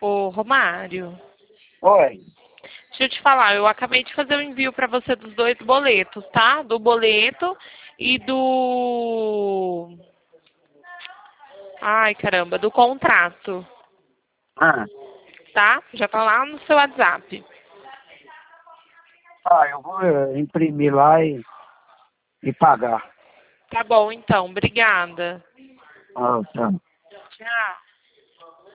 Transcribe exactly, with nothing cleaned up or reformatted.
Ô, Romário, Oi. deixa eu te falar, eu acabei de fazer o envio para você dos dois boletos, tá? Do boleto e do... Ai, caramba, do contrato, Ah, tá? Já tá lá no seu WhatsApp. ah eu vou eh, imprimir lá e, e pagar. Tá bom, então. Obrigada. Ah, tá. Tchau.